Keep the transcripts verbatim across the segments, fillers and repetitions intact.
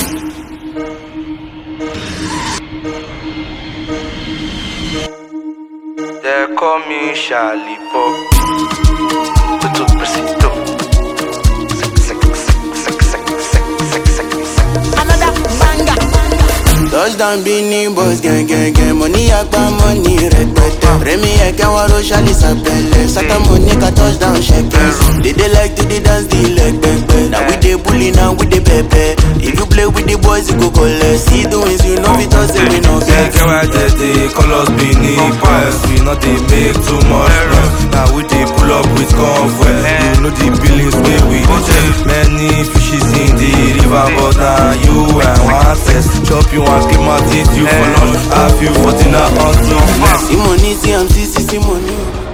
They call me Charlie Pop. Tudo preciso. Another banger. Touchdown Beanie Boys, gang gang gang. Money agba money rẹpẹtẹ. Remi ẹ̀kẹ́ wọn ro ṣálí sàpẹlẹ. Sátá money ka touchdown ṣẹkẹ. They dey like to dey dance the leg pẹpẹ. Now we dey bully, now we dey pẹpẹ. If you play with the boys, you go collect. See the wins, you know fit us say we no get. Ẹ̀kẹ́ wa jẹ dey call us Beanie Boys. We no dey make too much noise. Now we dey pull up with convoy. You know the billings wey we dey check. Many fishes in the river, but na you and one test. Chop you and keep my teeth you for lunch. Have you for dinner until next. See money, see am, see see see money.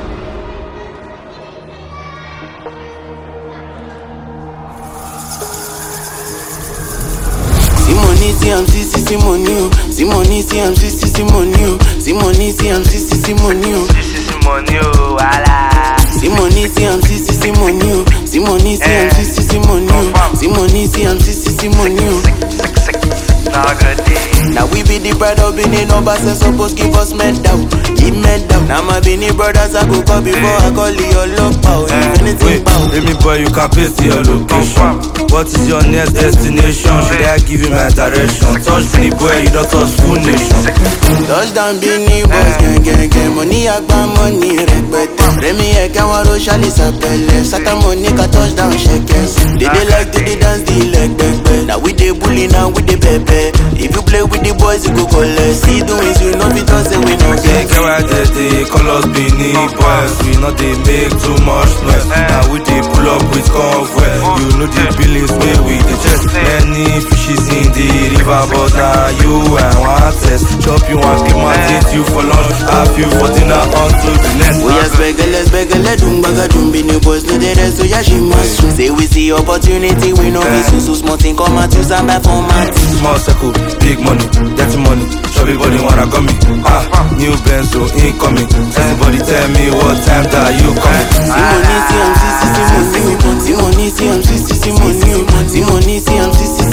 See money, see am, see see see money. See money, see am, see see see money. See money, see am, see see see money. This is money, oh, wala. See money, see am, see see see money. See money, see am, see see see money. See money, see am, see see see money. Now good day. Now we be the pride of Benin numbers and supposed give us medal, give medal. Now my Benin brothers I go call before I call your love power. If anything Wait, power. let me boy, you can paste your location. What is your next destination? Should I give you my direction? Touch me boy, you don't touch full nation. Touchdown Benin Boys, gang gang gang. Money agba money rẹpẹtẹ. Remi ẹ̀kẹ́ wọn ro ṣálí sàpẹlẹ. Sátá money ka touchdown ṣẹkẹ. They dey like to dey dance the leg pẹpẹ. Now we dey bully, now we dey pẹpẹ. If you play with the boys, you go collect. See the wins, you know fit us say we no get. Ẹ̀kẹ́ wa jẹ dey call us Beanie Boys. We no dey make too much noise. Now we dey pull up with convoy. You know the billings wey we dey check. Many fishes in the river, but na you and one test. Chop you and keep my teeth you for lunch. Have you for dinner until the next. We are spegele, spegele, dum baga dum. Benin Boys no dey rest, so yeah she must soon. Say we see opportunity, we no be so so small thing. Come out, use and buy for my team. Small circle, big money, dirty money. Everybody wanna come me. Ah, new Benzo incoming. Everybody tell me what time that you coming. See money, see am, see see see money. See money, see am, see see see money. See money, see am, see see